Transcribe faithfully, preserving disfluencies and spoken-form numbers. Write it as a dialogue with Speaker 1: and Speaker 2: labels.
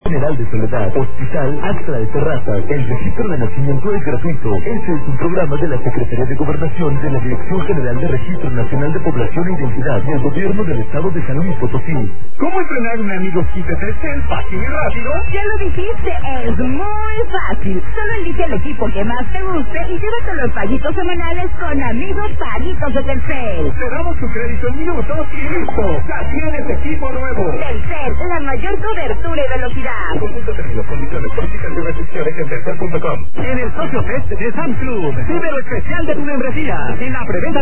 Speaker 1: General de Soledad, Hospital Axtra de Terrazas. El registro de nacimiento es gratuito. Este es un programa de la Secretaría de Gobernación de la Dirección General de Registro Nacional de Población e Identidad del Gobierno del Estado de San Luis Potosí.
Speaker 2: ¿Cómo entrenar un amigo Kit de Telcel fácil y rápido?
Speaker 3: Ya lo dijiste, es muy fácil. Solo elige el equipo que más te guste y llévate los paguitos semanales con amigos paguitos de Telcel.
Speaker 2: Te damos tu crédito en minutos y listo. Ya tienes equipo nuevo.
Speaker 3: Telcel, la mayor cobertura y velocidad.
Speaker 2: Consulta términos, condiciones, políticas y restricciones en telcel punto com.
Speaker 4: En el Socio Fest de Sam Club, vive lo especial de tu membresía. En la preventa